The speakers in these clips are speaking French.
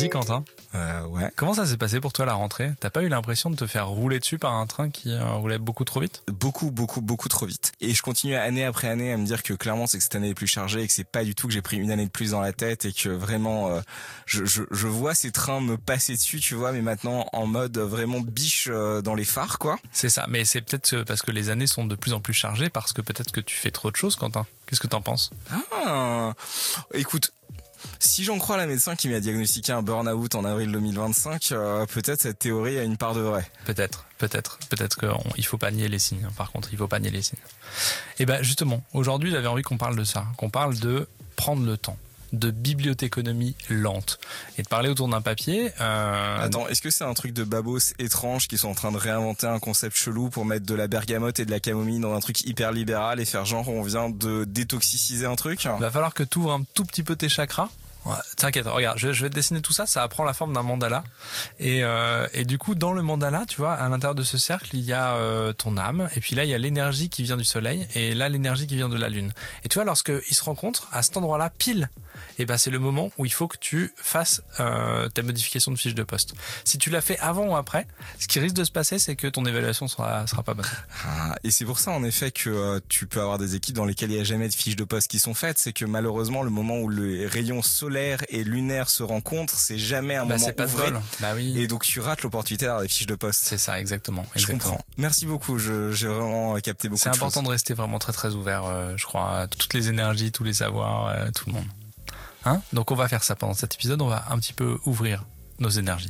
Dis Quentin, Ouais. comment ça s'est passé pour toi la rentrée ? T'as pas eu l'impression de te faire rouler dessus par un train qui roulait beaucoup trop vite ? Beaucoup trop vite. Et je continue année après année à me dire que clairement c'est que cette année est plus chargée et que c'est pas du tout que j'ai pris une année de plus dans la tête et que vraiment je vois ces trains me passer dessus, tu vois, mais maintenant en mode vraiment biche dans les phares, quoi. C'est ça, mais c'est peut-être parce que les années sont de plus en plus chargées, parce que peut-être que tu fais trop de choses, Quentin. Qu'est-ce que t'en penses ? Écoute, si j'en crois la médecin qui m'a diagnostiqué un burn-out en avril 2025, peut-être cette théorie a une part de vrai. Peut-être qu'il faut pas nier les signes. Par contre, il faut pas nier les signes. Et ben justement, aujourd'hui, j'avais envie qu'on parle de ça, qu'on parle de prendre le temps, de bibliothéconomie lente et de parler autour d'un papier. Attends, est-ce que c'est un truc de babos étrange qui sont en train de réinventer un concept chelou pour mettre de la bergamote et de la camomille dans un truc hyper libéral et faire genre on vient de détoxiciser un truc ? Il va falloir que tu ouvres un tout petit peu tes chakras. Ouais, t'inquiète, regarde, je vais te dessiner tout ça, ça prend la forme d'un mandala. Et du coup, dans le mandala, tu vois, à l'intérieur de ce cercle, il y a ton âme, et puis là, il y a l'énergie qui vient du soleil, et là, l'énergie qui vient de la lune. Et tu vois, lorsqu'ils se rencontrent, à cet endroit-là, pile, et ben c'est le moment où il faut que tu fasses ta modification de fiche de poste. Si tu l'as fait avant ou après, ce qui risque de se passer, c'est que ton évaluation sera pas bonne. Et c'est pour ça, en effet, que tu peux avoir des équipes dans lesquelles il n'y a jamais de fiches de poste qui sont faites. C'est que malheureusement, le moment où les rayons solaires et lunaires se rencontrent, c'est jamais un moment c'est pas ouvré. drôle. Bah oui. Et donc tu rates l'opportunité d'avoir des fiches de poste. C'est ça, exactement. Je comprends. Merci beaucoup. J'ai vraiment capté beaucoup de choses. C'est important de rester vraiment très très ouvert, je crois, à toutes les énergies, tous les savoirs, tout le monde. Hein ? Donc on va faire ça pendant cet épisode, on va un petit peu ouvrir nos énergies.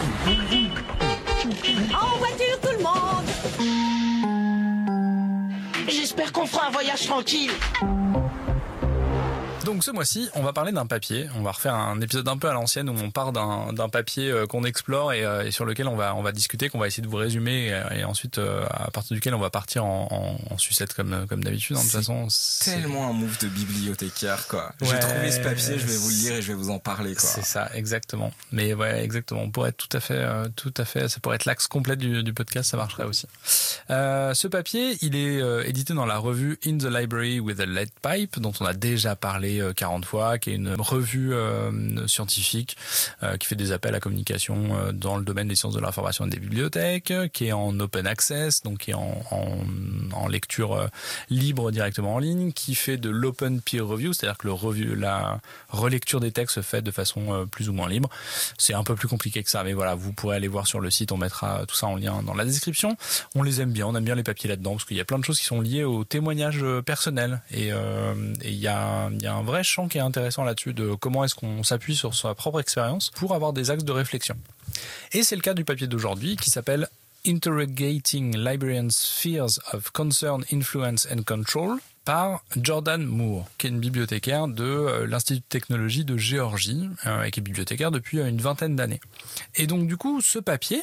En voiture tout le monde. J'espère qu'on fera un voyage tranquille. Donc ce mois-ci, on va parler d'un papier. On va refaire un épisode un peu à l'ancienne où on part d'un papier qu'on explore et sur lequel on va discuter, qu'on va essayer de vous résumer et ensuite à partir duquel on va partir en sucette comme d'habitude. De toute façon, c'est tellement un move de bibliothécaire, quoi. Ouais, j'ai trouvé ce papier, je vais vous le lire et je vais vous en parler, quoi. C'est ça, exactement. Mais ouais, exactement. Pour être tout à fait, ça pourrait être l'axe complet du podcast, ça marcherait aussi. Ce papier, il est édité dans la revue In the Library with a Lead Pipe, dont on a déjà parlé 40 fois, qui est une revue scientifique qui fait des appels à communication dans le domaine des sciences de l'information et des bibliothèques, qui est en open access, donc qui est en lecture libre directement en ligne, qui fait de l'open peer review, c'est-à-dire que la relecture des textes se fait de façon plus ou moins libre. C'est un peu plus compliqué que ça, mais voilà, vous pourrez aller voir sur le site, on mettra tout ça en lien dans la description. On les aime bien, on aime bien les papiers là-dedans, parce qu'il y a plein de choses qui sont liées au témoignage personnel, et il y a un vrai champ qui est intéressant là-dessus de comment est-ce qu'on s'appuie sur sa propre expérience pour avoir des axes de réflexion. Et c'est le cas du papier d'aujourd'hui qui s'appelle Interrogating Librarians' Fears of Concern, Influence and Control par Jordan Moore, qui est une bibliothécaire de l'Institut de technologie de Géorgie et qui est bibliothécaire depuis une vingtaine d'années. Et donc du coup, ce papier,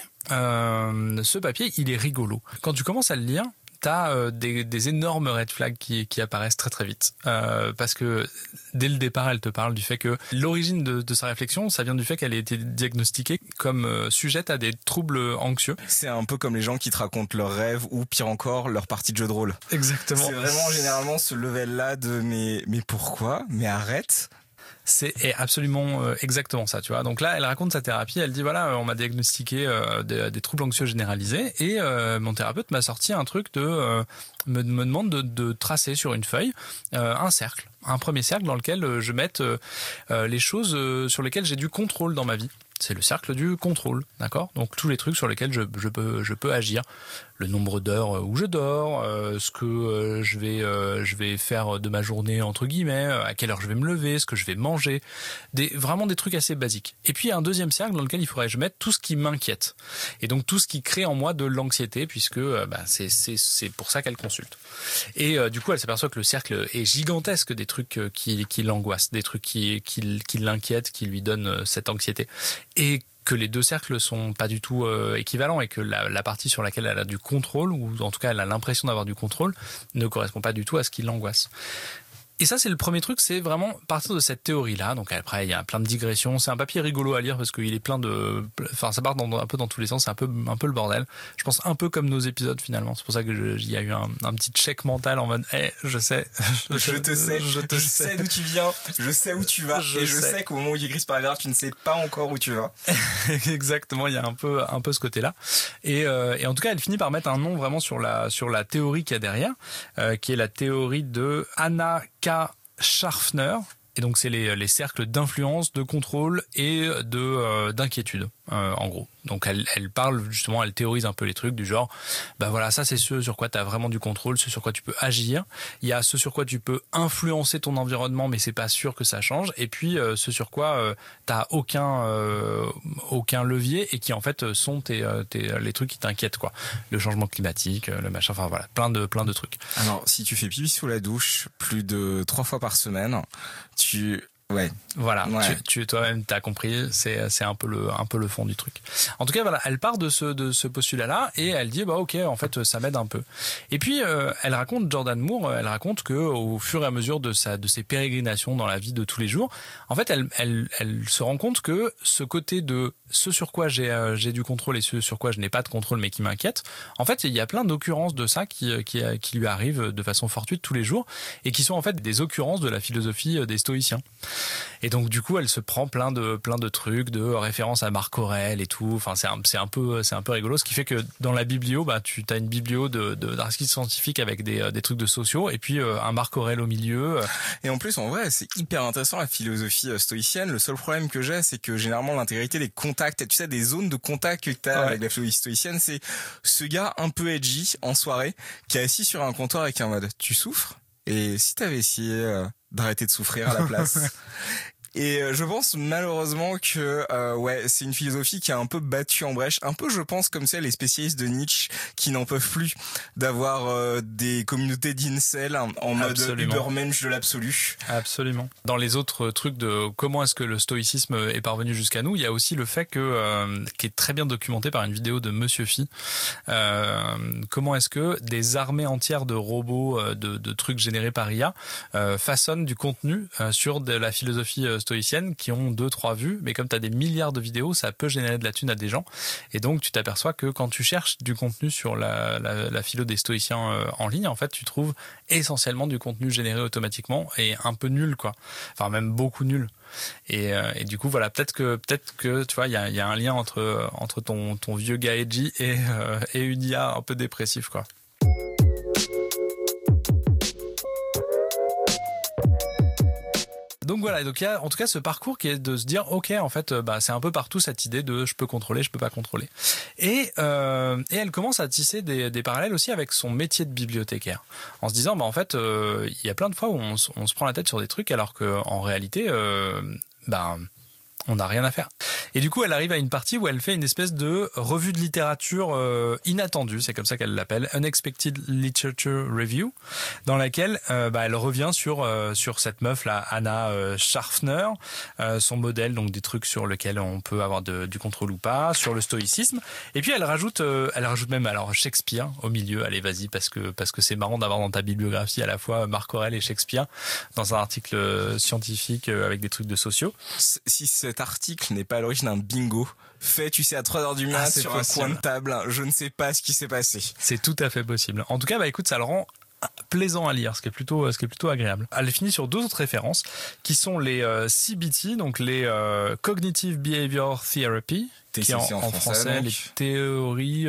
il est rigolo. Quand tu commences à le lire, t'as des énormes red flags qui apparaissent très très vite. Parce que dès le départ, elle te parle du fait que l'origine de sa réflexion, ça vient du fait qu'elle a été diagnostiquée comme sujette à des troubles anxieux. C'est un peu comme les gens qui te racontent leurs rêves ou pire encore, leur partie de jeu de rôle. Exactement. C'est vraiment généralement ce level-là de mais pourquoi ? Mais arrête ! C'est absolument exactement ça, tu vois. Donc là, elle raconte sa thérapie. Elle dit voilà, on m'a diagnostiqué des troubles anxieux généralisés et mon thérapeute m'a sorti un truc de me demande de tracer sur une feuille un cercle, un premier cercle dans lequel je mette les choses sur lesquelles j'ai du contrôle dans ma vie. C'est le cercle du contrôle, d'accord ? Donc tous les trucs sur lesquels je peux agir. Le nombre d'heures où je dors, ce que je vais faire de ma journée entre guillemets, à quelle heure je vais me lever, ce que je vais manger, vraiment des trucs assez basiques. Et puis il y a un deuxième cercle dans lequel il faudrait que je mette tout ce qui m'inquiète. Et donc tout ce qui crée en moi de l'anxiété, puisque c'est pour ça qu'elle consulte. Et du coup elle s'aperçoit que le cercle est gigantesque des trucs qui l'angoissent, des trucs qui l'inquiètent, qui lui donnent cette anxiété. Et que les deux cercles sont pas du tout équivalents et que la partie sur laquelle elle a du contrôle, ou en tout cas elle a l'impression d'avoir du contrôle, ne correspond pas du tout à ce qui l'angoisse. Et ça, c'est le premier truc, c'est vraiment partir de cette théorie-là. Donc après, il y a plein de digressions. C'est un papier rigolo à lire parce qu'il est plein de, enfin, ça part un peu dans tous les sens. C'est un peu le bordel. Je pense un peu comme nos épisodes finalement. C'est pour ça que il y a eu un petit check mental en mode, je sais, je te sais d'où tu viens, je sais où tu vas, je sais qu'au moment où il écrit ce paragraphe, tu ne sais pas encore où tu vas. Exactement, il y a un peu ce côté-là. Et en tout cas, elle finit par mettre un nom vraiment sur la théorie qu'il y a derrière, qui est la théorie de Anna K. Schaffner. Et donc c'est les cercles d'influence, de contrôle et d'inquiétude, en gros. Donc elle parle justement, elle théorise un peu les trucs du genre, bah voilà, ça c'est ce sur quoi tu as vraiment du contrôle, ce sur quoi tu peux agir. Il y a ce sur quoi tu peux influencer ton environnement, mais c'est pas sûr que ça change. Et puis ce sur quoi t'as aucun levier et qui en fait sont les trucs qui t'inquiètent, quoi. Le changement climatique, le machin, enfin voilà, plein de trucs. Alors si tu fais pipi sous la douche plus de 3 fois par semaine, ouais. Voilà, ouais. Tu toi-même t'as compris, c'est un peu le fond du truc. En tout cas, voilà, elle part de ce postulat-là et elle dit bah OK, en fait ça m'aide un peu. Et puis elle raconte, Jordan Moore, elle raconte que au fur et à mesure de ses pérégrinations dans la vie de tous les jours, en fait elle se rend compte que ce côté de ce sur quoi j'ai du contrôle et ce sur quoi je n'ai pas de contrôle mais qui m'inquiète, en fait il y a plein d'occurrences de ça qui lui arrivent de façon fortuite tous les jours et qui sont en fait des occurrences de la philosophie des stoïciens. Et donc du coup elle se prend plein de trucs, de références à Marc Aurèle et tout. Enfin c'est un peu rigolo, ce qui fait que dans la biblio bah tu as une biblio d'articles scientifiques avec des trucs de sociaux et puis un Marc Aurèle au milieu. Et en plus en vrai c'est hyper intéressant la philosophie stoïcienne. Le seul problème que j'ai, c'est que généralement l'intégrité des contacts, tu sais, des zones de contact que t'as avec la philosophie stoïcienne, c'est ce gars un peu edgy en soirée qui est assis sur un comptoir avec un mode tu souffres, et si t'avais essayé d'arrêter de souffrir à la place. Et je pense malheureusement que c'est une philosophie qui a un peu battu en brèche, un peu je pense comme ça les spécialistes de Nietzsche qui n'en peuvent plus d'avoir des communautés d'incels en mode Übermensch de l'absolu. Absolument. Dans les autres trucs de comment est-ce que le stoïcisme est parvenu jusqu'à nous, il y a aussi le fait que qui est très bien documenté par une vidéo de Monsieur Phi. Comment est-ce que des armées entières de robots, de trucs générés par IA façonnent du contenu sur de la philosophie stoïcienne qui ont 2-3 vues, mais comme tu as des milliards de vidéos, ça peut générer de la thune à des gens. Et donc tu t'aperçois que quand tu cherches du contenu sur la philo des stoïciens en ligne, en fait tu trouves essentiellement du contenu généré automatiquement et un peu nul, quoi. Enfin même beaucoup nul. Et du coup voilà, peut-être que tu vois il y a un lien entre ton vieux gars edgy et une IA un peu dépressif, quoi. Donc voilà, donc il y a en tout cas ce parcours qui est de se dire ok, en fait c'est un peu partout cette idée de je peux contrôler, je peux pas contrôler. Et elle commence à tisser des parallèles aussi avec son métier de bibliothécaire, en se disant en fait il y a plein de fois où on se prend la tête sur des trucs alors que en réalité on n'a rien à faire. Et du coup, elle arrive à une partie où elle fait une espèce de revue de littérature inattendue, c'est comme ça qu'elle l'appelle, Unexpected Literature Review, dans laquelle elle revient sur cette meuf là, Anna Schaffner, son modèle, donc des trucs sur lesquels on peut avoir du contrôle ou pas, sur le stoïcisme. Et puis elle rajoute même alors Shakespeare au milieu. Allez, vas-y, parce que c'est marrant d'avoir dans ta bibliographie à la fois Marc Aurèle et Shakespeare dans un article scientifique avec des trucs de sociaux. Si cet article n'est pas à l'origine d'un bingo fait, tu sais, à 3h du mat sur possible. Un coin de table, je ne sais pas ce qui s'est passé. C'est tout à fait possible. En tout cas, écoute, ça le rend plaisant à lire, ce qui est plutôt agréable. Elle finit sur 2 autres références qui sont les CBT, donc les Cognitive Behavior Therapy, qui est en français les théories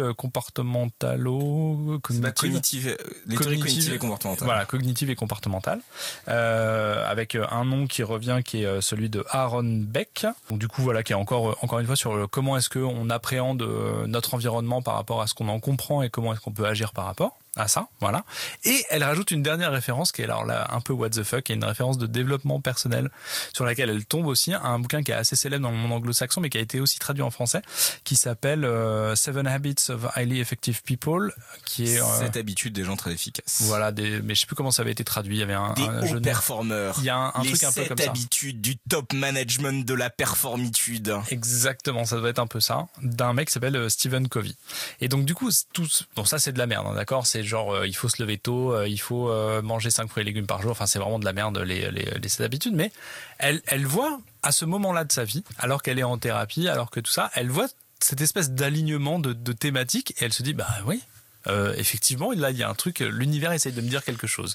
cognitives et comportementales. Voilà, cognitives et comportementales, avec un nom qui revient, qui est celui de Aaron Beck. Donc du coup voilà, qui est encore une fois sur comment est-ce que on appréhende notre environnement par rapport à ce qu'on en comprend et comment est-ce qu'on peut agir par rapport à ça, voilà. Et elle rajoute une dernière référence qui est alors là un peu what the fuck, qui est une référence de développement personnel sur laquelle elle tombe aussi à un bouquin qui est assez célèbre dans le monde anglo-saxon mais qui a été aussi traduit en français, qui s'appelle 7 Habits of Highly Effective People, qui est 7 habitudes des gens très efficaces. Voilà, mais je sais plus comment ça avait été traduit, il y avait des hauts performeurs. Il y a un truc un peu comme ça. Les 7 habitudes du top management de la performitude. Exactement, ça doit être un peu ça, d'un mec qui s'appelle Stephen Covey. Et donc du coup, bon ça c'est de la merde, hein, d'accord, c'est c'est genre il faut se lever tôt, il faut manger 5 fruits et légumes par jour. Enfin, c'est vraiment de la merde les habitudes. Mais elle voit à ce moment-là de sa vie, alors qu'elle est en thérapie, alors que tout ça, elle voit cette espèce d'alignement de thématiques et elle se dit bah oui, effectivement, là il y a un truc, l'univers essaye de me dire quelque chose.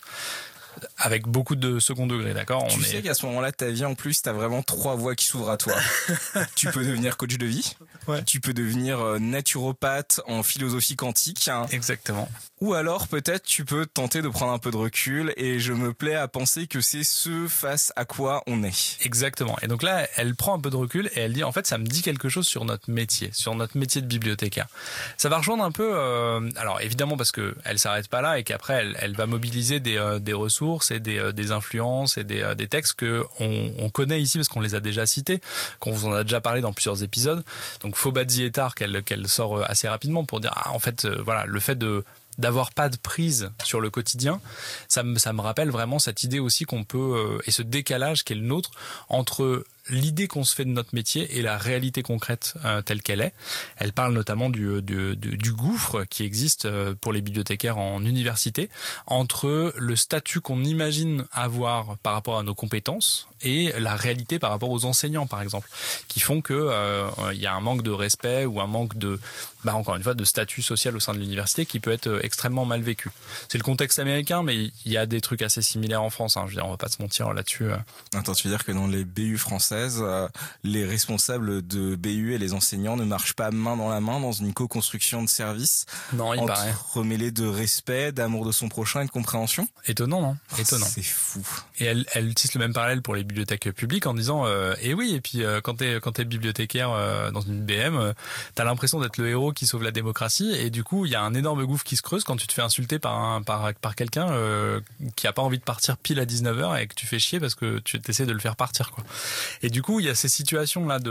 Avec beaucoup de second degré, d'accord. Tu sais qu'à ce moment-là de ta vie, en plus, t'as vraiment 3 voies qui s'ouvrent à toi. Tu peux devenir coach de vie. Ouais. Tu peux devenir naturopathe en philosophie quantique. Exactement. Ou alors, peut-être, tu peux tenter de prendre un peu de recul et je me plais à penser que c'est ce face à quoi on est. Exactement. Et donc là, elle prend un peu de recul et elle dit, en fait, ça me dit quelque chose sur notre métier de bibliothécaire. Ça va rejoindre un peu, alors évidemment parce que elle s'arrête pas là et qu'après, elle va mobiliser des ressources et des influences et des textes que on connaît ici parce qu'on les a déjà cités, qu'on vous en a déjà parlé dans plusieurs épisodes. Donc Fobadzi Ettar qu'elle sort assez rapidement pour dire en fait voilà, le fait d'avoir pas de prise sur le quotidien, ça me rappelle vraiment cette idée aussi qu'on peut et ce décalage qui est le nôtre entre l'idée qu'on se fait de notre métier et la réalité concrète telle qu'elle est. Elle parle notamment du gouffre qui existe pour les bibliothécaires en université entre le statut qu'on imagine avoir par rapport à nos compétences et la réalité par rapport aux enseignants, par exemple, qui font que il y a un manque de respect ou un manque de, encore une fois, de statut social au sein de l'université qui peut être extrêmement mal vécu. C'est le contexte américain, mais il y a des trucs assez similaires en France. Je veux dire, on va pas se mentir là-dessus. Attends, tu veux dire que dans les BU françaises, les responsables de BU et les enseignants ne marchent pas main dans la main dans une co-construction de services? Non, il paraît. Remêlés de respect, d'amour de son prochain et de compréhension? Étonnant, non? Étonnant. C'est fou. Et elle tisse le même parallèle pour les bibliothèques publiques en disant et oui, et puis quand t'es bibliothécaire dans une BM, t'as l'impression d'être le héros qui sauve la démocratie et du coup il y a un énorme gouffre qui se creuse quand tu te fais insulter par quelqu'un qui a pas envie de partir pile à 19h et que tu fais chier parce que tu essaies de le faire partir, quoi. Et du coup il y a ces situations là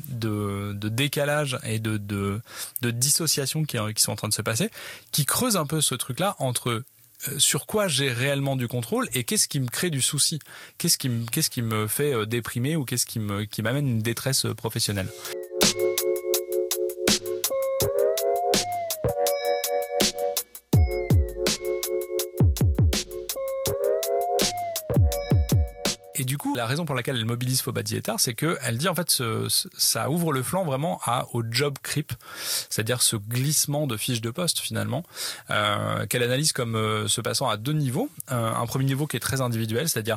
de décalage et de dissociation qui sont en train de se passer, qui creusent un peu ce truc là entre sur quoi j'ai réellement du contrôle et qu'est-ce qui me crée du souci, qu'est-ce qui me fait déprimer ou qu'est-ce qui m'amène une détresse professionnelle. Et du coup, la raison pour laquelle elle mobilise Fobadzi Ettar, c'est que elle dit en fait ça ouvre le flanc vraiment au job creep, c'est-à-dire ce glissement de fiches de poste finalement, qu'elle analyse comme se passant à 2 niveaux. Un premier niveau qui est très individuel, c'est-à-dire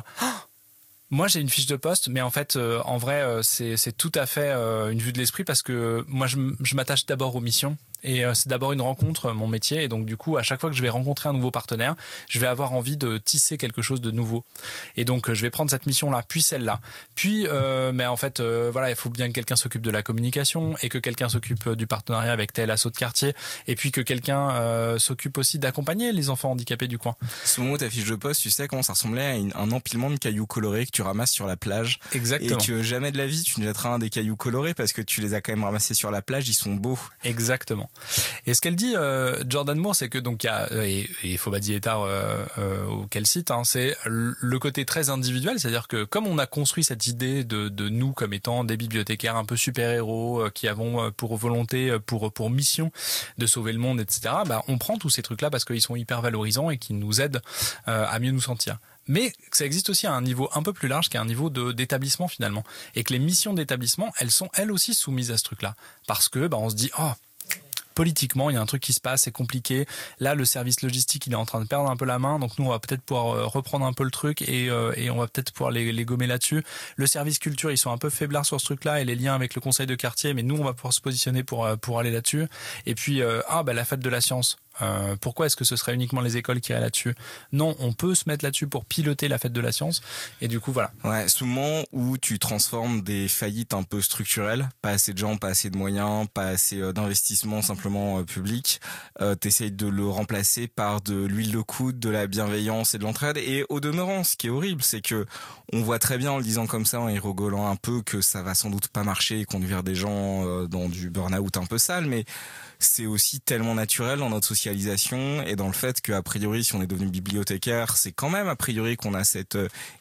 moi j'ai une fiche de poste, mais en fait en vrai c'est tout à fait une vue de l'esprit parce que moi je m'attache d'abord aux missions. Et c'est d'abord une rencontre, mon métier, et donc du coup à chaque fois que je vais rencontrer un nouveau partenaire, je vais avoir envie de tisser quelque chose de nouveau. Et donc je vais prendre cette mission-là, puis celle-là, puis mais en fait voilà, il faut bien que quelqu'un s'occupe de la communication et que quelqu'un s'occupe du partenariat avec tel asso de quartier, et puis que quelqu'un s'occupe aussi d'accompagner les enfants handicapés du coin. Ce moment où ta fiche de poste, tu sais comment ça ressemblait à un empilement de cailloux colorés que tu ramasses sur la plage. Exactement. Et que jamais de la vie tu ne jetteras un des cailloux colorés parce que tu les as quand même ramassés sur la plage, ils sont beaux. Exactement. Et ce qu'elle dit, Jordan Moore, c'est que donc il y a et Fobadzi Ettar auquel cite, c'est le côté très individuel, c'est-à-dire que comme on a construit cette idée de nous comme étant des bibliothécaires un peu super-héros qui avons pour volonté, pour mission de sauver le monde, etc. On prend tous ces trucs-là parce qu'ils sont hyper valorisants et qui nous aident à mieux nous sentir. Mais ça existe aussi à un niveau un peu plus large, qui est un niveau d'établissement finalement, et que les missions d'établissement, elles sont elles aussi soumises à ce truc-là, parce que on se dit politiquement, il y a un truc qui se passe, c'est compliqué. Là, le service logistique, il est en train de perdre un peu la main. Donc nous, on va peut-être pouvoir reprendre un peu le truc et on va peut-être pouvoir les gommer là-dessus. Le service culture, ils sont un peu faiblards sur ce truc-là et les liens avec le conseil de quartier. Mais nous, on va pouvoir se positionner pour aller là-dessus. Et puis, la fête de la science. Pourquoi est-ce que ce serait uniquement les écoles qui iraient là-dessus? Non, on peut se mettre là-dessus pour piloter la fête de la science. Et du coup, voilà. Ouais, ce moment où tu transformes des faillites un peu structurelles, pas assez de gens, pas assez de moyens, pas assez d'investissement simplement public, t'essayes de le remplacer par de l'huile de coude, de la bienveillance et de l'entraide. Et au demeurant, ce qui est horrible, c'est que on voit très bien en le disant comme ça, en y rigolant un peu, que ça va sans doute pas marcher et conduire des gens dans du burn-out un peu sale, mais c'est aussi tellement naturel dans notre socialisation et dans le fait qu'a priori, si on est devenu bibliothécaire, c'est quand même a priori qu'on a cette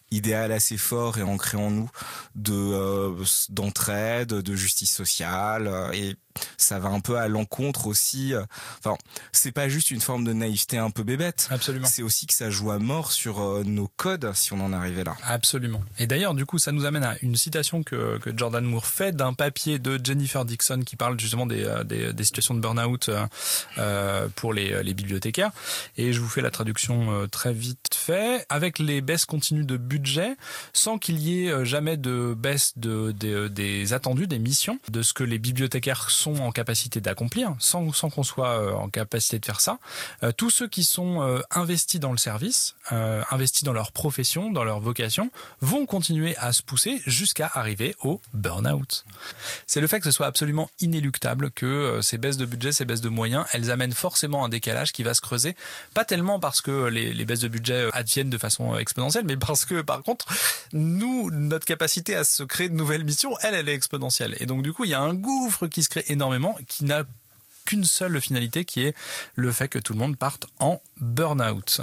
idéal assez fort et ancré en nous d'entraide, de justice sociale, et ça va un peu à l'encontre aussi. Enfin, c'est pas juste une forme de naïveté un peu bébête. Absolument. C'est aussi que ça joue à mort sur nos codes si on en arrivait là. Absolument. Et d'ailleurs, du coup, ça nous amène à une citation que Jordan Moore fait d'un papier de Jennifer Dixon qui parle justement des situations de burn-out pour les bibliothécaires. Et je vous fais la traduction très vite fait. Avec les baisses continues de budget, sans qu'il y ait jamais de baisse des attendus, des missions, de ce que les bibliothécaires sont en capacité d'accomplir, sans qu'on soit en capacité de faire ça, tous ceux qui sont investis dans le service, investis dans leur profession, dans leur vocation, vont continuer à se pousser jusqu'à arriver au burn-out. C'est le fait que ce soit absolument inéluctable que ces baisses de budget, ces baisses de moyens, elles amènent forcément un décalage qui va se creuser, pas tellement parce que les baisses de budget adviennent de façon exponentielle, mais parce que par contre, nous, notre capacité à se créer de nouvelles missions, elle est exponentielle. Et donc du coup, il y a un gouffre qui se crée énormément, qui n'a qu'une seule finalité, qui est le fait que tout le monde parte en burn-out.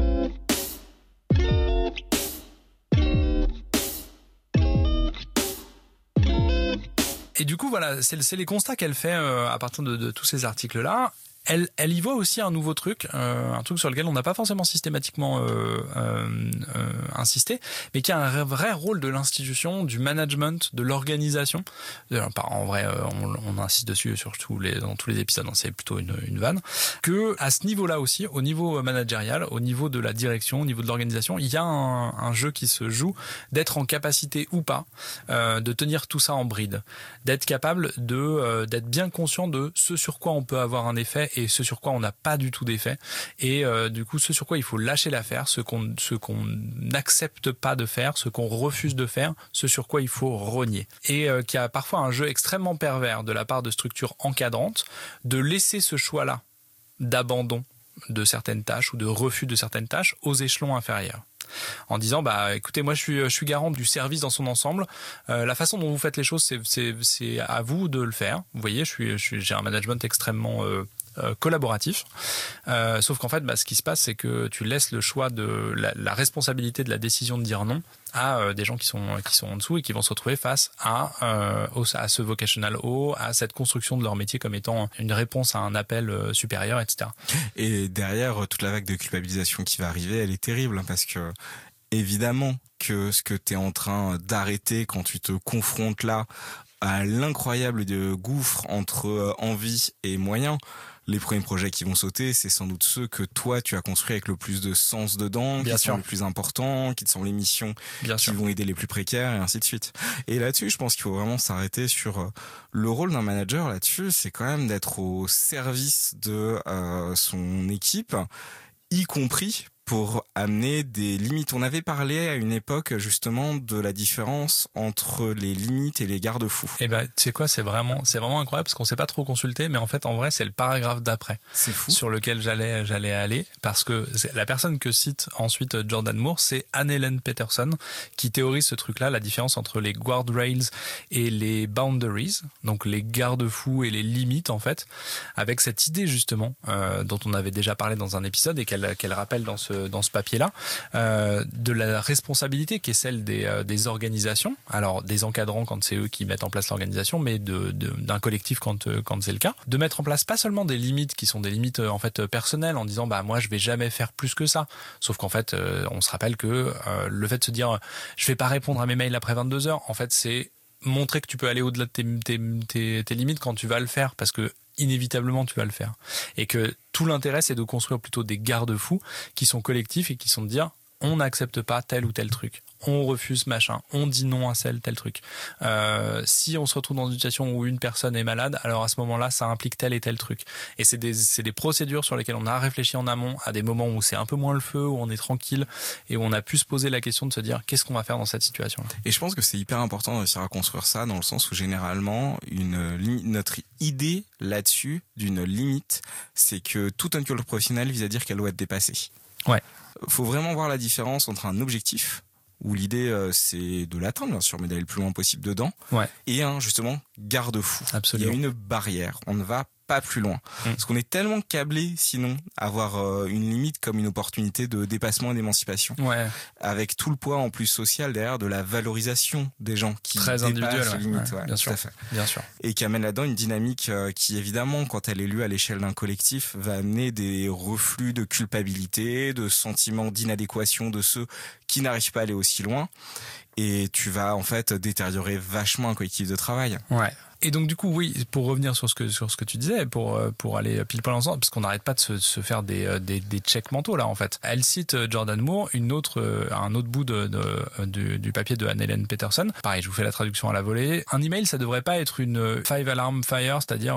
Et du coup, voilà, c'est les constats qu'elle fait à partir de tous ces articles-là. Elle y voit aussi un nouveau truc, un truc sur lequel on n'a pas forcément systématiquement insisté, mais qui a un vrai rôle de l'institution, du management, de l'organisation. En vrai, on insiste dessus dans tous les épisodes, c'est plutôt une vanne. Que à ce niveau-là aussi, au niveau managérial, au niveau de la direction, au niveau de l'organisation, il y a un jeu qui se joue d'être en capacité ou pas de tenir tout ça en bride, d'être capable d'être bien conscient de ce sur quoi on peut avoir un effet et ce sur quoi on n'a pas du tout d'effet, et du coup ce sur quoi il faut lâcher l'affaire, ce qu'on n'accepte pas de faire, ce qu'on refuse de faire, ce sur quoi il faut rogner, et qu'il y a parfois un jeu extrêmement pervers de la part de structures encadrantes de laisser ce choix-là d'abandon de certaines tâches ou de refus de certaines tâches aux échelons inférieurs, en disant écoutez, moi je suis garant du service dans son ensemble, la façon dont vous faites les choses, c'est à vous de le faire. Vous voyez, j'ai un management extrêmement collaboratif, sauf qu'en fait ce qui se passe, c'est que tu laisses le choix de la responsabilité de la décision de dire non à des gens qui sont en dessous et qui vont se retrouver face à ce vocational haut, à cette construction de leur métier comme étant une réponse à un appel supérieur, etc. Et derrière, toute la vague de culpabilisation qui va arriver, elle est terrible, parce que évidemment que ce que tu es en train d'arrêter quand tu te confrontes là à l'incroyable gouffre entre envie et moyens, les premiers projets qui vont sauter, c'est sans doute ceux que toi tu as construits avec le plus de sens dedans, qui sont les plus importants, qui sont les missions qui vont aider les plus précaires, et ainsi de suite. Et là-dessus, je pense qu'il faut vraiment s'arrêter sur le rôle d'un manager. Là-dessus, c'est quand même d'être au service de son équipe, y compris pour amener des limites. On avait parlé à une époque justement de la différence entre les limites et les garde-fous. Et tu sais quoi, c'est vraiment incroyable, parce qu'on s'est pas trop consulté, mais en fait en vrai c'est le paragraphe d'après. C'est fou. Sur lequel j'allais aller, parce que la personne que cite ensuite Jordan Moore, c'est Anne-Hélène Peterson, qui théorise ce truc-là, la différence entre les guardrails et les boundaries, donc les garde-fous et les limites en fait, avec cette idée justement dont on avait déjà parlé dans un épisode et qu'elle rappelle dans ce papier-là, de la responsabilité qui est celle des organisations, alors des encadrants quand c'est eux qui mettent en place l'organisation, mais d'un collectif quand c'est le cas, de mettre en place pas seulement des limites qui sont des limites en fait personnelles, en disant moi je vais jamais faire plus que ça, sauf qu'en fait on se rappelle que le fait de se dire je vais pas répondre à mes mails après 22 heures, en fait c'est montrer que tu peux aller au-delà de tes limites quand tu vas le faire, parce que inévitablement tu vas le faire, et que tout l'intérêt c'est de construire plutôt des garde-fous qui sont collectifs et qui sont de dire on n'accepte pas tel ou tel truc, on refuse machin, on dit non à tel truc. Si on se retrouve dans une situation où une personne est malade, alors à ce moment-là, ça implique tel et tel truc. Et c'est des procédures sur lesquelles on a réfléchi en amont, à des moments où c'est un peu moins le feu, où on est tranquille, et où on a pu se poser la question de se dire qu'est-ce qu'on va faire dans cette situation. Et je pense que c'est hyper important de réussir à construire ça, dans le sens où généralement, notre idée là-dessus d'une limite, c'est que tout un culture professionnel vise à dire qu'elle doit être dépassée. Ouais. Faut vraiment voir la différence entre un objectif, où l'idée c'est de l'atteindre bien sûr, mais d'aller le plus loin possible dedans, ouais, et un justement garde-fou. Absolument. Il y a une barrière, on ne va pas plus loin. Parce qu'on est tellement câblé, sinon, à avoir une limite comme une opportunité de dépassement et d'émancipation. Ouais. Avec tout le poids en plus social derrière de la valorisation des gens qui très individuel, les limites. bien sûr. Bien sûr. Et qui amène là-dedans une dynamique qui, évidemment, quand elle est lue à l'échelle d'un collectif, va amener des reflux de culpabilité, de sentiments d'inadéquation de ceux qui n'arrivent pas à aller aussi loin. Et tu vas, en fait, détériorer vachement un collectif de travail. Ouais. Et donc du coup, oui, pour revenir sur ce que tu disais, pour aller pile poil ensemble, parce qu'on n'arrête pas de se faire des checks mentaux là en fait. Elle cite Jordan Moore, un autre bout du papier de Anne-Hélène Peterson. Pareil, je vous fais la traduction à la volée. Un email, ça devrait pas être une 5 alarm fire, c'est-à-dire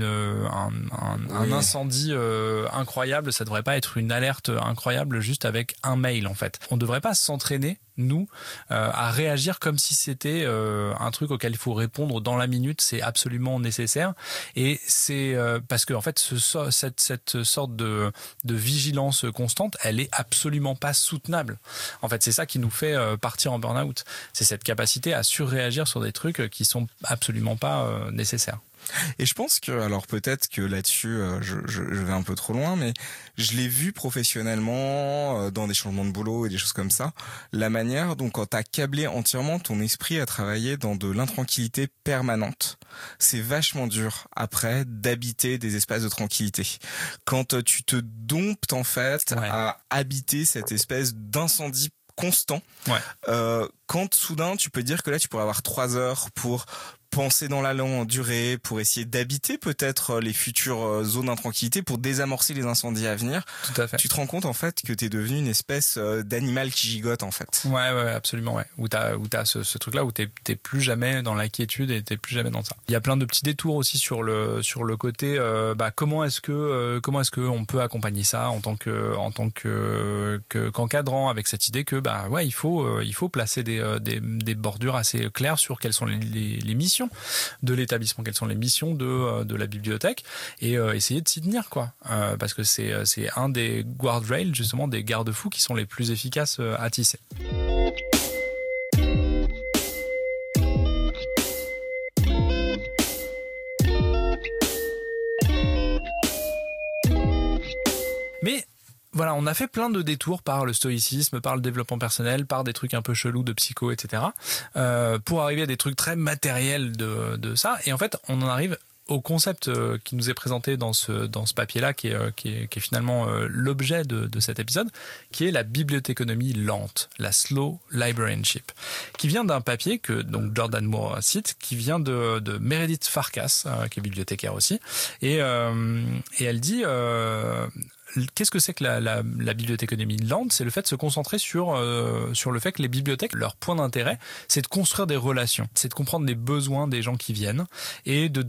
un incendie incroyable. Ça devrait pas être une alerte incroyable juste avec un mail en fait. On devrait pas s'entraîner nous à réagir comme si c'était un truc auquel il faut répondre dans la minute. C'est absolument nécessaire et c'est parce que en fait cette sorte de vigilance constante, elle est absolument pas soutenable. En fait, c'est ça qui nous fait partir en burn-out. C'est cette capacité à surréagir sur des trucs qui sont absolument pas nécessaires. Et je pense que, alors peut-être que là-dessus, je vais un peu trop loin, mais je l'ai vu professionnellement dans des changements de boulot et des choses comme ça, la manière dont quand t'as câblé entièrement ton esprit à travailler dans de l'intranquillité permanente, c'est vachement dur après d'habiter des espaces de tranquillité. Quand tu te domptes en fait à habiter cette espèce d'incendie constant, quand soudain tu peux dire que là tu pourrais avoir 3 heures pour penser dans la longue durée, pour essayer d'habiter peut-être les futures zones d'intranquillité, pour désamorcer les incendies à venir. Tout à fait. Tu te rends compte en fait que t'es devenu une espèce d'animal qui gigote en fait. Ouais, absolument, ouais. Où t'as ce truc-là où t'es plus jamais dans l'inquiétude et t'es plus jamais dans ça. Il y a plein de petits détours aussi sur le côté, comment est-ce que on peut accompagner ça en tant qu'encadrant avec cette idée que il faut placer des bordures assez claires sur quelles sont les missions de l'établissement, quelles sont les missions de la bibliothèque et essayer de s'y tenir quoi, parce que c'est un des guardrails justement, des garde-fous qui sont les plus efficaces à tisser. Mais voilà, on a fait plein de détours par le stoïcisme, par le développement personnel, par des trucs un peu chelous de psycho, etc. Pour arriver à des trucs très matériels de ça. Et en fait, on en arrive au concept qui nous est présenté dans ce papier-là, qui est finalement l'objet de cet épisode, qui est la bibliothéconomie lente, la slow librarianship, qui vient d'un papier que donc Jordan Moore cite, qui vient de Meredith Farkas, qui est bibliothécaire aussi, et elle dit qu'est-ce que c'est que la bibliothéconomie lente ? C'est le fait de se concentrer sur le fait que les bibliothèques, leur point d'intérêt, c'est de construire des relations, c'est de comprendre les besoins des gens qui viennent et de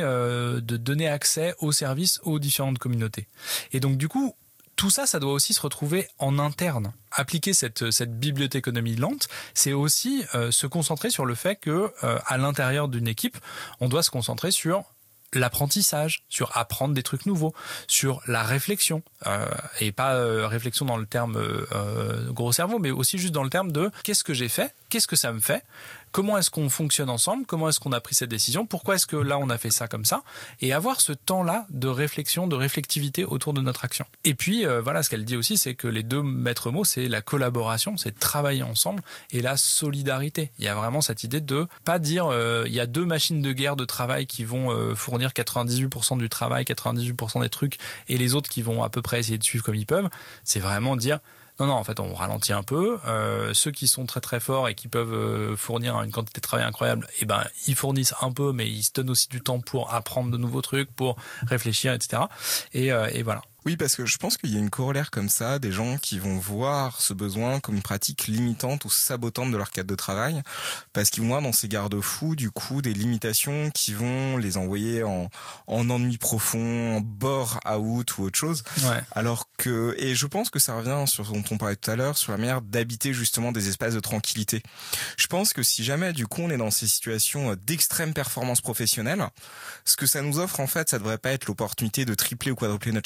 donner accès aux services aux différentes communautés. Et donc du coup, tout ça, ça doit aussi se retrouver en interne. Appliquer cette bibliothéconomie lente, c'est aussi se concentrer sur le fait que à l'intérieur d'une équipe, on doit se concentrer sur l'apprentissage, sur apprendre des trucs nouveaux, sur la réflexion, et pas réflexion dans le terme gros cerveau, mais aussi juste dans le terme de qu'est-ce que j'ai fait, qu'est-ce que ça me fait, comment est-ce qu'on fonctionne ensemble, comment est-ce qu'on a pris cette décision, pourquoi est-ce que là on a fait ça comme ça, et avoir ce temps-là de réflexion, de réflectivité autour de notre action. Et puis voilà, ce qu'elle dit aussi, c'est que les deux maîtres mots, c'est la collaboration, c'est travailler ensemble, et la solidarité. Il y a vraiment cette idée de pas dire il y a deux machines de guerre de travail qui vont fournir 98% du travail, 98% des trucs, et les autres qui vont à peu près essayer de suivre comme ils peuvent. C'est vraiment dire non, en fait, on ralentit un peu. Ceux qui sont très très forts et qui peuvent fournir une quantité de travail incroyable, ils fournissent un peu, mais ils se donnent aussi du temps pour apprendre de nouveaux trucs, pour réfléchir, etc. Et voilà. Oui, parce que je pense qu'il y a une corollaire comme ça, des gens qui vont voir ce besoin comme une pratique limitante ou sabotante de leur cadre de travail, parce qu'ils vont voir dans ces garde-fous, du coup, des limitations qui vont les envoyer en ennui profond, en bore-out ou autre chose. Ouais. Alors que, et je pense que ça revient sur ce dont on parlait tout à l'heure, sur la manière d'habiter justement des espaces de tranquillité. Je pense que si jamais, du coup, on est dans ces situations d'extrême performance professionnelle, ce que ça nous offre, en fait, ça devrait pas être l'opportunité de tripler ou quadrupler notre charge de travail,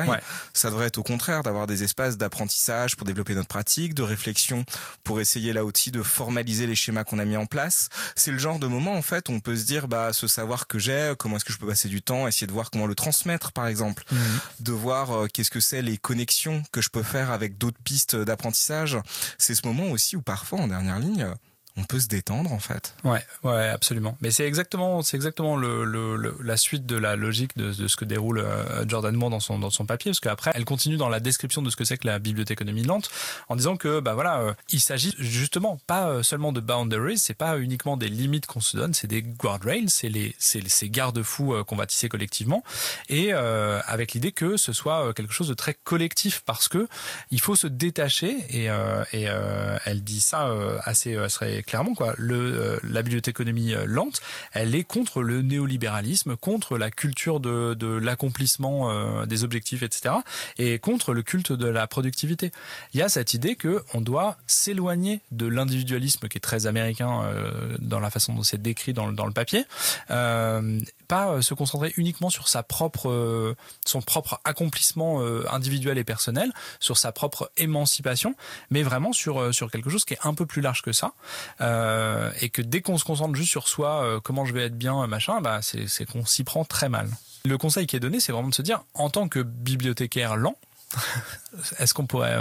travail. Ouais. Ça devrait être au contraire d'avoir des espaces d'apprentissage pour développer notre pratique, de réflexion pour essayer là aussi de formaliser les schémas qu'on a mis en place. C'est le genre de moment en fait où on peut se dire ce savoir que j'ai, comment est-ce que je peux passer du temps, essayer de voir comment le transmettre par exemple, de voir qu'est-ce que c'est les connexions que je peux faire avec d'autres pistes d'apprentissage. C'est ce moment aussi où parfois en dernière ligne on peut se détendre en fait. Ouais, absolument. Mais c'est exactement la suite de la logique de ce que déroule Jordan Moore dans son papier, parce qu'après elle continue dans la description de ce que c'est que la bibliothéconomie lente, en disant que il s'agit justement pas seulement de boundaries, c'est pas uniquement des limites qu'on se donne, c'est des guardrails, c'est ces garde-fous qu'on va tisser collectivement, et avec l'idée que ce soit quelque chose de très collectif, parce que il faut se détacher, et elle dit ça assez clairement quoi. La bibliothéconomie lente, elle est contre le néolibéralisme, contre la culture de l'accomplissement des objectifs, etc., et contre le culte de la productivité. Il y a cette idée que on doit s'éloigner de l'individualisme qui est très américain dans la façon dont c'est décrit dans le papier, pas se concentrer uniquement sur son propre accomplissement individuel et personnel, sur sa propre émancipation, mais vraiment sur quelque chose qui est un peu plus large que ça. Et que dès qu'on se concentre juste sur soi, comment je vais être bien, machin, c'est qu'on s'y prend très mal. Le conseil qui est donné, c'est vraiment de se dire, en tant que bibliothécaire lent, est-ce qu'on pourrait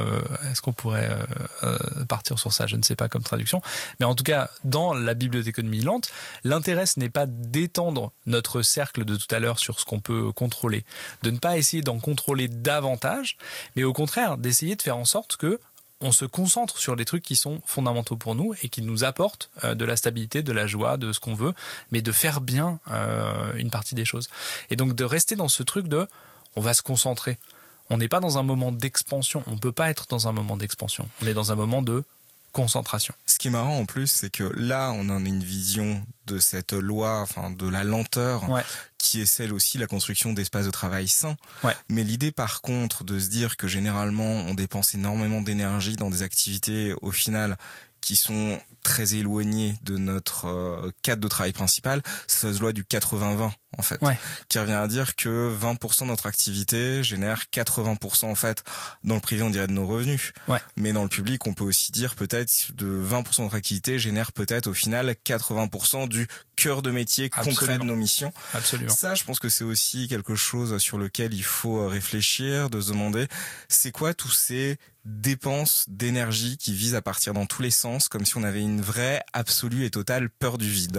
partir sur ça, je ne sais pas comme traduction, mais en tout cas dans la bibliothéconomie lente, l'intérêt ce n'est pas d'étendre notre cercle de tout à l'heure sur ce qu'on peut contrôler, de ne pas essayer d'en contrôler davantage, mais au contraire d'essayer de faire en sorte que on se concentre sur les trucs qui sont fondamentaux pour nous et qui nous apportent de la stabilité, de la joie, de ce qu'on veut, mais de faire bien une partie des choses. Et donc de rester dans ce truc de on va se concentrer. On n'est pas dans un moment d'expansion, on peut pas être dans un moment d'expansion. On est dans un moment de concentration. Ce qui est marrant en plus, c'est que là, on en a une vision de cette loi, enfin de la lenteur, qui est celle aussi de la construction d'espaces de travail sains. Ouais. Mais l'idée par contre de se dire que généralement on dépense énormément d'énergie dans des activités au final qui sont très éloignées de notre cadre de travail principal, c'est la loi du 80-20 en fait, qui revient à dire que 20% de notre activité génère 80% en fait, dans le privé on dirait de nos revenus, mais dans le public on peut aussi dire peut-être de 20% de notre activité génère peut-être au final 80% du cœur de métier concret de nos missions. Absolument. Ça, je pense que c'est aussi quelque chose sur lequel il faut réfléchir, de se demander c'est quoi tous ces dépenses d'énergie qui visent à partir dans tous les sens, comme si on avait une vraie, absolue et totale peur du vide.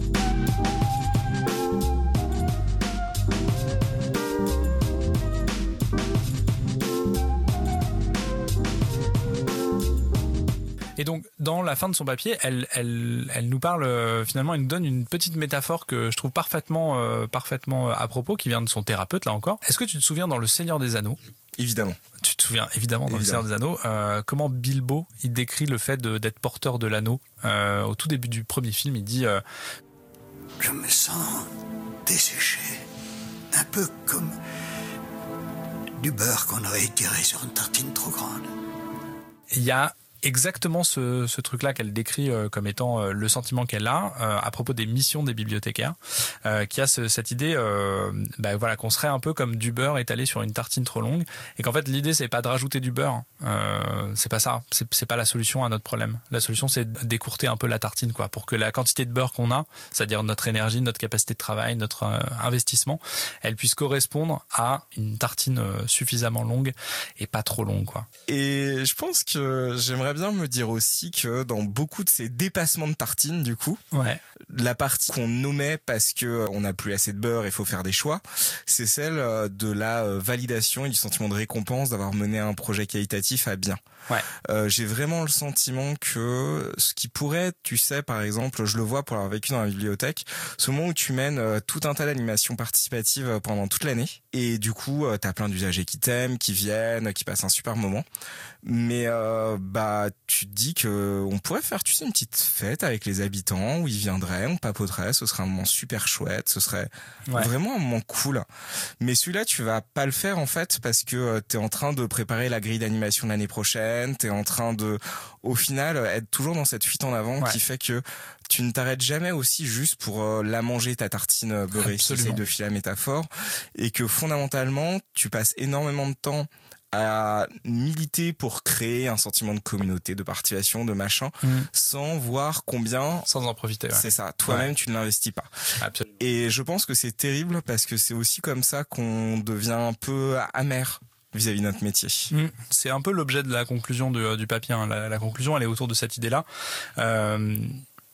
Et donc, dans la fin de son papier, elle nous parle, finalement, elle nous donne une petite métaphore que je trouve parfaitement à propos, qui vient de son thérapeute, là encore. Est-ce que tu te souviens dans Le Seigneur des Anneaux? Évidemment. Tu te souviens évidemment dans Le Seigneur des Anneaux, comment Bilbo, il décrit le fait d'être porteur de l'anneau. Au tout début du premier film, il dit je me sens desséché, un peu comme du beurre qu'on aurait étiré sur une tartine trop grande. Il y a exactement ce truc-là qu'elle décrit comme étant le sentiment qu'elle a à propos des missions des bibliothécaires, qui a cette idée qu'on serait un peu comme du beurre étalé sur une tartine trop longue, et qu'en fait l'idée c'est pas de rajouter du beurre, c'est pas ça, c'est pas la solution à notre problème. La solution c'est d'écourter un peu la tartine, quoi, pour que la quantité de beurre qu'on a, c'est-à-dire notre énergie, notre capacité de travail, notre investissement, elle puisse correspondre à une tartine suffisamment longue et pas trop longue, quoi. Et je pense que j'aimerais bien me dire aussi que dans beaucoup de ces dépassements de tartines, du coup, la partie qu'on nommait parce que on n'a plus assez de beurre et il faut faire des choix, c'est celle de la validation et du sentiment de récompense d'avoir mené un projet qualitatif à bien. J'ai vraiment le sentiment que ce qui pourrait, tu sais, par exemple, je le vois pour avoir vécu dans la bibliothèque, ce moment où tu mènes tout un tas d'animations participatives pendant toute l'année, et du coup t'as plein d'usagers qui t'aiment, qui viennent, qui passent un super moment, mais bah tu te dis que on pourrait faire, tu sais, une petite fête avec les habitants où ils viendraient, on papoterait, ce serait un moment super chouette, ce serait vraiment un moment cool. Mais celui-là, tu vas pas le faire en fait parce que t'es en train de préparer la grille d'animation de l'année prochaine, t'es en train de, au final, être toujours dans cette fuite en avant qui fait que tu ne t'arrêtes jamais aussi juste pour la manger, ta tartine beurrée, si j'essaie de filer la métaphore, et que fondamentalement, tu passes énormément de temps à militer pour créer un sentiment de communauté, de participation, de machin, sans voir combien... Sans en profiter, C'est ça, toi-même tu ne l'investis pas. Absolument. Et je pense que c'est terrible parce que c'est aussi comme ça qu'on devient un peu amer vis-à-vis de notre métier. C'est un peu l'objet de la conclusion du papier. Hein. La conclusion, elle est autour de cette idée-là. Elle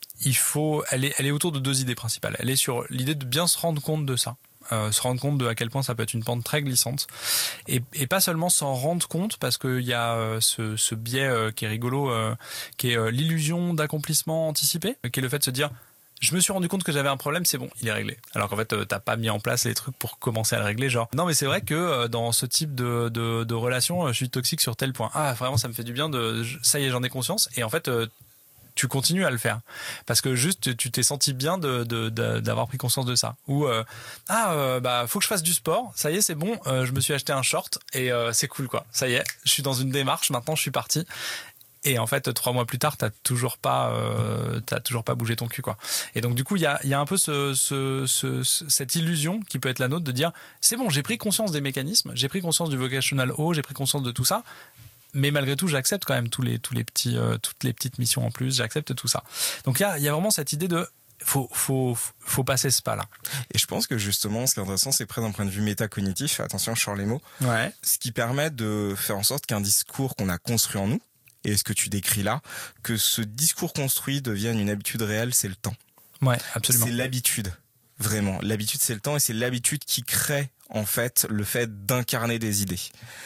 est autour de deux idées principales. Elle est sur l'idée de bien se rendre compte de ça. Se rendre compte de à quel point ça peut être une pente très glissante et pas seulement s'en rendre compte parce qu'il y a ce biais qui est rigolo qui est l'illusion d'accomplissement anticipé, qui est le fait de se dire je me suis rendu compte que j'avais un problème, c'est bon, il est réglé. Alors qu'en fait t'as pas mis en place les trucs pour commencer à le régler, genre non mais c'est vrai que dans ce type de relation je suis toxique sur tel point, vraiment ça me fait du bien ça y est j'en ai conscience, et en fait tu continues à le faire parce que juste tu t'es senti bien d'avoir pris conscience de ça, ou faut que je fasse du sport, ça y est c'est bon, je me suis acheté un short et c'est cool quoi, ça y est je suis dans une démarche, maintenant je suis parti, et en fait 3 mois plus tard t'as toujours pas bougé ton cul quoi. Et donc du coup il y a un peu cette illusion qui peut être la nôtre de dire c'est bon, j'ai pris conscience des mécanismes, j'ai pris conscience du vocational haut, j'ai pris conscience de tout ça, mais malgré tout j'accepte quand même toutes les petites missions en plus, j'accepte tout ça. Donc il y a vraiment cette idée de faut passer ce pas là. Et je pense que justement ce qui est intéressant, c'est près d'un point de vue métacognitif, attention je sors les mots, ce qui permet de faire en sorte qu'un discours qu'on a construit en nous, et ce que tu décris là, que ce discours construit devienne une habitude réelle, c'est le temps. Ouais, absolument. C'est l'habitude, vraiment. L'habitude c'est le temps, et c'est l'habitude qui crée en fait le fait d'incarner des idées.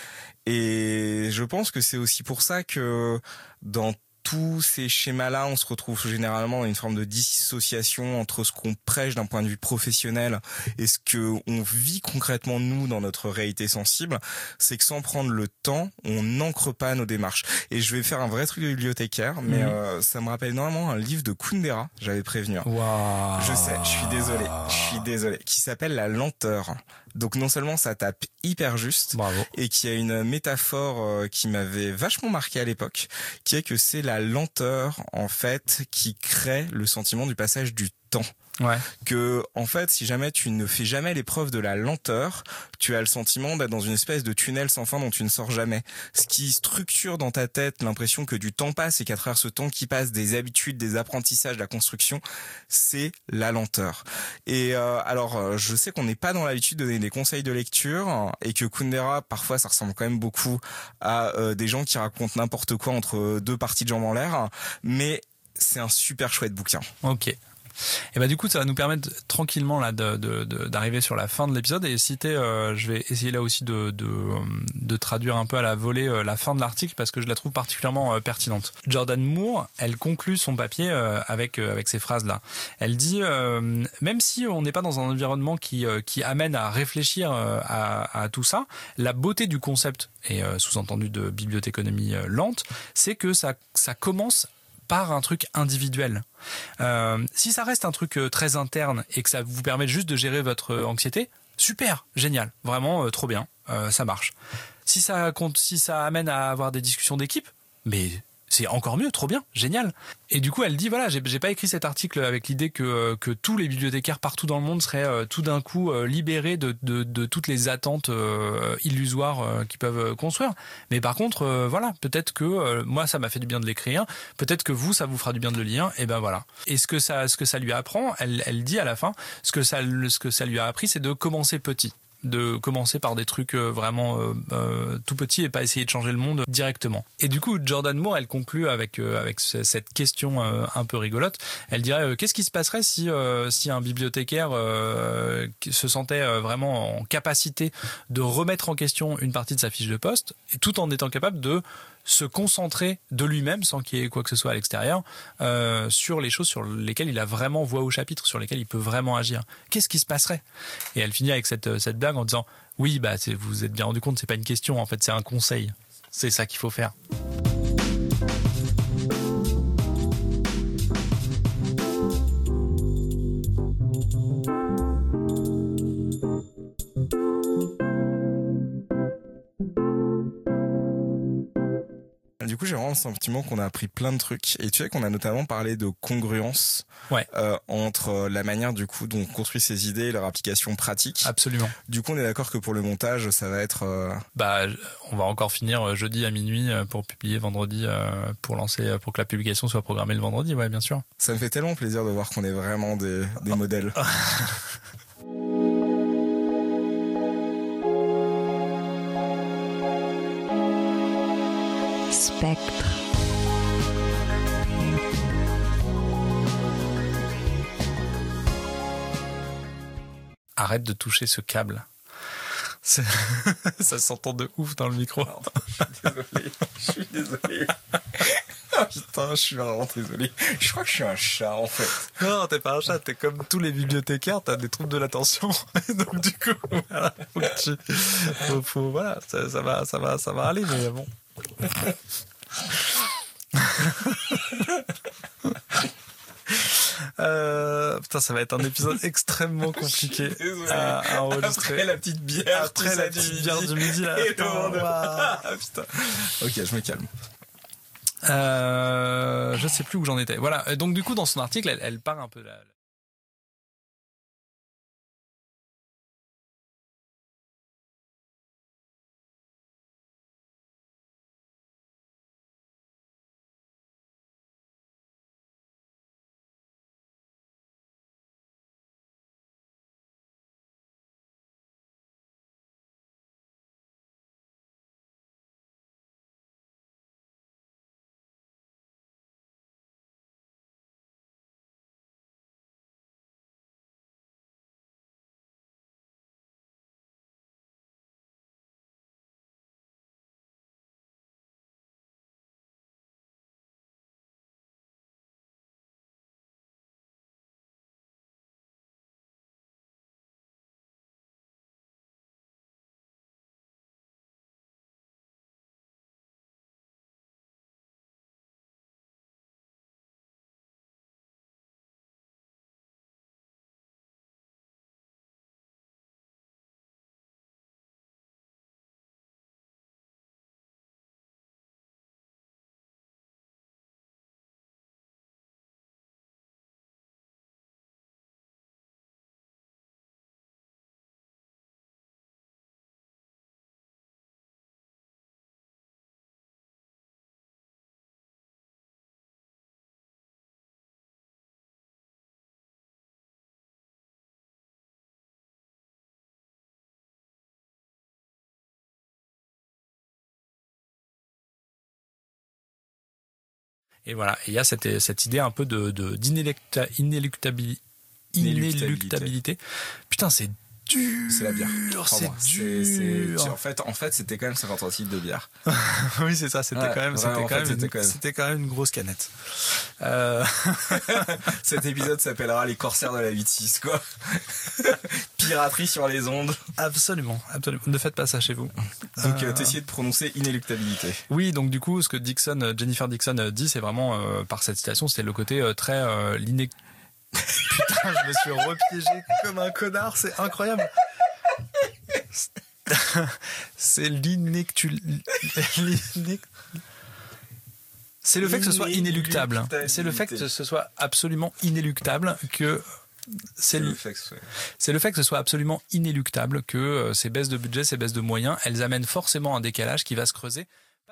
Et je pense que c'est aussi pour ça que dans tous ces schémas-là, on se retrouve généralement dans une forme de dissociation entre ce qu'on prêche d'un point de vue professionnel et ce que on vit concrètement nous dans notre réalité sensible. C'est que sans prendre le temps, on n'ancre pas nos démarches. Et je vais faire un vrai truc de bibliothécaire, mais ça me rappelle énormément un livre de Kundera, j'avais prévenu. Wow. Je sais, je suis désolé, qui s'appelle La lenteur. Donc non seulement ça tape hyper juste, bravo, et qui a une métaphore qui m'avait vachement marqué à l'époque, qui est que c'est la lenteur en fait qui crée le sentiment du passage du temps. Ouais. Que en fait, si jamais tu ne fais jamais l'épreuve de la lenteur, tu as le sentiment d'être dans une espèce de tunnel sans fin dont tu ne sors jamais. Ce qui structure dans ta tête l'impression que du temps passe et qu'à travers ce temps qui passe, des habitudes, des apprentissages, de la construction, c'est la lenteur. Et alors, je sais qu'on n'est pas dans l'habitude de donner des conseils de lecture et que Kundera, parfois, ça ressemble quand même beaucoup à des gens qui racontent n'importe quoi entre deux parties de jambes en l'air, mais c'est un super chouette bouquin. Ok. Et bah du coup ça va nous permettre tranquillement là d'arriver sur la fin de l'épisode et citer je vais essayer là aussi de traduire un peu à la volée la fin de l'article parce que je la trouve particulièrement pertinente. Jordan Moore, elle conclut son papier avec ces phrases là. Elle dit même si on n'est pas dans un environnement qui amène à réfléchir à tout ça, la beauté du concept et sous-entendu de bibliothéconomie lente, c'est que ça commence par un truc individuel. Si ça reste un truc très interne et que ça vous permet juste de gérer votre anxiété, super, génial, vraiment trop bien, ça marche. Si ça amène à avoir des discussions d'équipe, mais c'est encore mieux, trop bien, génial. Et du coup, elle dit voilà, j'ai pas écrit cet article avec l'idée que tous les bibliothécaires partout dans le monde seraient tout d'un coup libérés de toutes les attentes illusoires qu'ils peuvent construire. Mais par contre, voilà, peut-être que moi ça m'a fait du bien de l'écrire, peut-être que vous ça vous fera du bien de le lire. Et ben voilà. Et ce que ça lui apprend, elle dit à la fin, ce que ça lui a appris, c'est de commencer petit. De commencer par des trucs vraiment tout petits et pas essayer de changer le monde directement. Et du coup, Jordan Moore, elle conclut avec cette question un peu rigolote. Elle dirait qu'est-ce qui se passerait si un bibliothécaire se sentait vraiment en capacité de remettre en question une partie de sa fiche de poste, et tout en étant capable de se concentrer de lui-même, sans qu'il y ait quoi que ce soit à l'extérieur, sur les choses sur lesquelles il a vraiment voix au chapitre, sur lesquelles il peut vraiment agir. Qu'est-ce qui se passerait ? Et elle finit avec cette blague en disant « Oui, bah, vous vous êtes bien rendu compte, c'est pas une question, en fait, c'est un conseil. C'est ça qu'il faut faire. » du coup, j'ai vraiment le sentiment qu'on a appris plein de trucs. Et tu sais qu'on a notamment parlé de congruence entre la manière du coup dont on construit ses idées et leur application pratique. Absolument. Du coup, on est d'accord que pour le montage, ça va être... on va encore finir jeudi à minuit pour publier vendredi, pour que la publication soit programmée le vendredi, ouais, bien sûr. Ça me fait tellement plaisir de voir qu'on est vraiment des modèles. Spectre. Arrête de toucher ce câble. Ça s'entend de ouf dans le micro. Non, je suis désolé. Putain, je suis vraiment désolé. Je crois que je suis un chat, en fait. Non, t'es pas un chat, t'es comme tous les bibliothécaires, t'as des troubles de l'attention. Donc du coup, voilà, voilà, ça va aller, mais bon. Putain, ça va être un épisode extrêmement compliqué à enregistrer. Après la petite bière, du midi là. Putain. Ok, je me calme. Je sais plus où j'en étais. Voilà. Donc du coup, dans son article, elle part un peu là. Et voilà, il y a cette idée un peu d'inéluctabilité. Putain, c'est dur. C'est la bière. C'est dur. En fait, c'était quand même 50 centilitres de bière. Oui, c'est ça. C'était quand même une grosse canette. Cet épisode s'appellera Les Corsaires de la 8.6, quoi. Piraterie sur les ondes. Absolument. Ne faites pas ça chez vous. Donc, t'essayais de prononcer inéluctabilité. Oui, donc du coup, ce que Jennifer Dixon dit, c'est vraiment, par cette citation, c'était le côté très Putain, je me suis repiégé comme un connard, c'est incroyable. C'est c'est le fait que ce soit inéluctable. C'est le fait que ce soit absolument inéluctable que c'est le fait que ce soit absolument inéluctable que ces baisses de budget, ces baisses de moyens, elles amènent forcément un décalage qui va se creuser